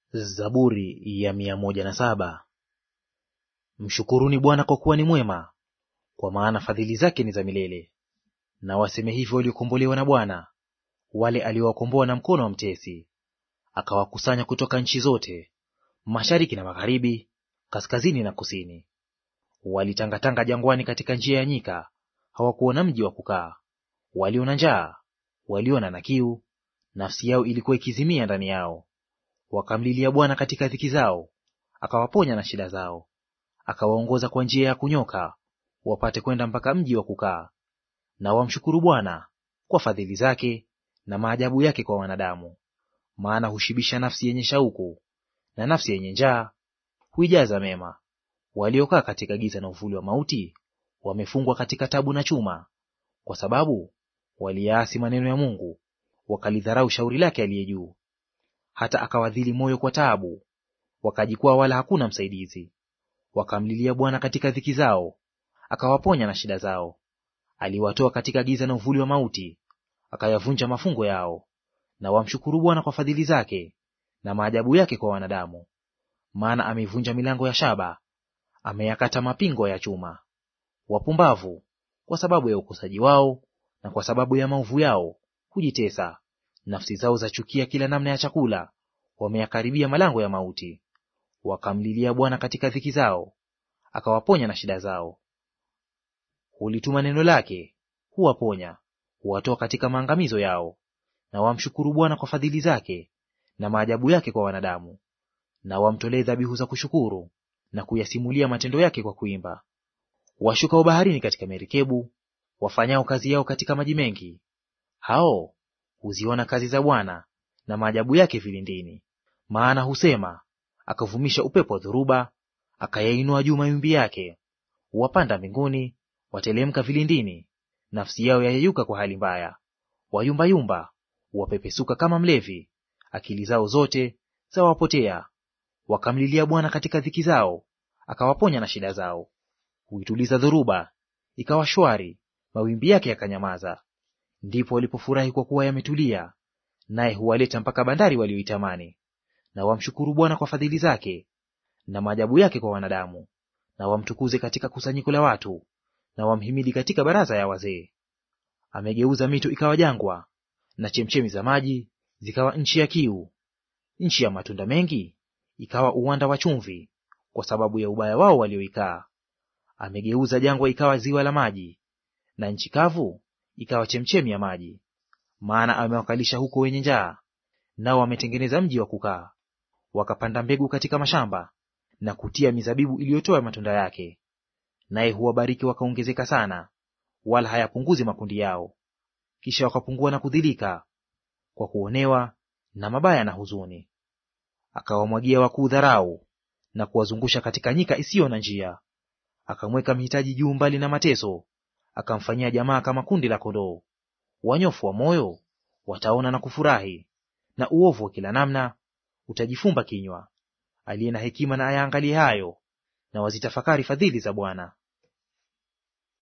Zaburi ya 107. Mshukuruni Bwana kwa kuwa ni mwema, kwa maana fadhili zake ni za milele. Na waseme hivyo waliokombolewa na Bwana, wale aliowakomboa na mkono wa mtesi. Akawakusanya kutoka nchi zote, mashariki na magharibi, kaskazini na kusini. Walitangatanga jangwani katika njia ya nyika, hawakuona mji wa kukaa. Waliona njaa, waliona na kiu, nafsi yao ilikuwa ikizimia ndani yao. Wakamlilia Bwana katika dhiki zao, akawaponya na shida zao. Akawaongoza kwa njia ya kunyoka, wapate kwenda mpaka mji wa kukaa. Na wamshukuru Bwana kwa fadhili zake na maajabu yake kwa wanadamu. Maana hushibisha nafsi yenye shauku, na nafsi yenye njaa huijaza mema. Waliokaa katika giza na uvuli wa mauti wamefungwa katika tabu na chuma, kwa sababu waliyaasi maneno ya Mungu, wakalidharau shauri lake aliye juu. Hata akawadhili moyo kwa taabu, wakajikwaa wala hakuna msaidizi. Wakamlilia Bwana katika dhiki zao, akawaponya na shida zao. Aliwatoa katika giza na uvuli wa mauti, akayavunja mafungo yao. Na wamshukuru Bwana kwa fadhili zake na maajabu yake kwa wanadamu. Maana ameivunja milango ya shaba, ameyakata mapingo ya chuma. Wapumbavu kwa sababu ya ukosaji wao na kwa sababu ya maovu yao hujitesa. Nafsi zao zachukia kila namna ya chakula, wameyakaribia malango ya mauti. Wakamlilia Bwana katika dhiki zao, akawaponya na shida zao. Hulituma neno lake, huwaponya, huwatoa katika maangamizo yao. Na wamshukuru Bwana kwa fadhili zake na maajabu yake kwa wanadamu. Na wamtolee dhabihu za kushukuru na kuyasimulia matendo yake kwa kuimba. Washukao baharini katika merikebu, wafanyao kazi yao katika maji mengi, hao huziona kazi za Bwana na maajabu yake vilindini. Maana husema, akavumisha upepo wa dhoruba, akayainua juu mawimbi yake. Wapanda mbinguni, watelemka vilindini, nafsi yao yayeyuka kwa hali mbaya. Wayumbayumba, wapepesuka kama mlevi, akili zao zote zawapotea. Wakamlilia Bwana katika dhiki zao, akawaponya na shida zao. Huituliza dhoruba, ikawa shwari, mawimbi yake yakanyamaza. Ndipo walipofurahi kwa kuwa yametulia, naye huwaleta mpaka bandari walioitamani. Na wamshukuru Bwana kwa fadhili zake na maajabu yake kwa wanadamu. Na wamtukuze katika kusanyiko la watu, na wamhimidi katika baraza ya wazee. Amegeuza mito ikawa jangwa, na chemchemi za maji zikawa nchi ya kiu. Nchi ya matunda mengi ikawa uwanda wa chumvi, kwa sababu ya ubaya wao walioikaa. Amegeuza jangwa ikawa ziwa la maji, na nchi kavu ikawa chemchemi ya maji. Maana amewakalisha huko wenye njaa, nao wametengeneza mji wa kukaa. Wakapanda mbegu katika mashamba, na kutia mizabibu iliyotoa matunda yake. Naye huwabariki wakaongezeka sana, wala hayapunguzi makundi yao. Kisha wakapungua na kudhilika, kwa kuonewa na mabaya na huzuni. Akawamwagia wakuu dharau, na kuwazungusha katika nyika isiyo na njia. Akamweka mhitaji juu mbali na mateso, akamfanyia jamaa kama kundi la kondoo. Wanyofu wa moyo wataona na kufurahi, na uovu wa kila namna utajifumba kinywa. Aliye na hekima na ayaangalie hayo, na wazitafakari fadhili za Bwana.